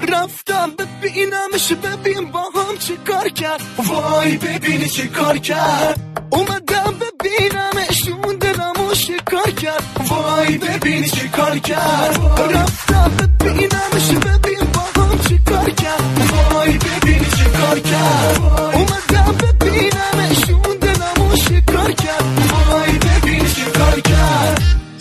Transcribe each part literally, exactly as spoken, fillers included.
رفتم ببینمش ببین با هم چه کار کرد، وای ببینی چه کار کرد. اومدم ببینمش اون دلمو شکار کرد، وای ببینی چه کار کرد. رفتم ببینمش ببین با هم چه کار کرد، وای ببینی چه کار کرد. اومدم ببینمش اون دلمو شکار کرد، وای ببینی چه کار کرد.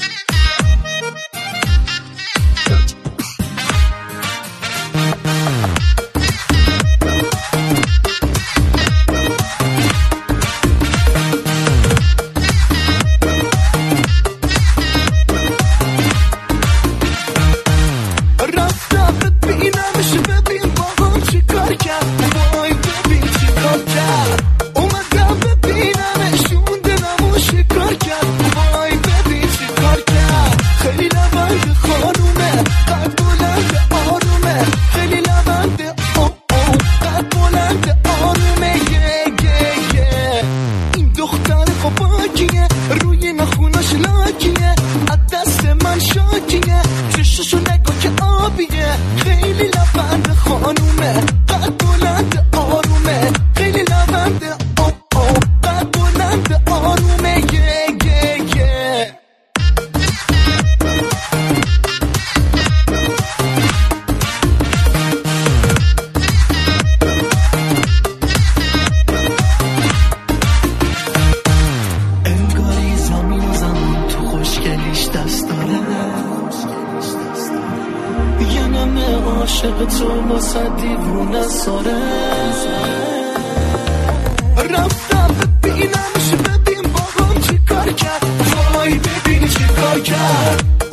روی نخوناش لاکیه، از دست من شاکیه، چششو نگاه که آبیه. خیلی لبند خانومه، قد بلند آرومه، خیلی لبند آه آه، قد بلند آرومه. یه یه یه دست داره یه نمه عاشق تو واسه دیوونه ساره. رفتم ببینمش ببین با هم چی کار کرد، وای ببینی چی کار کرد.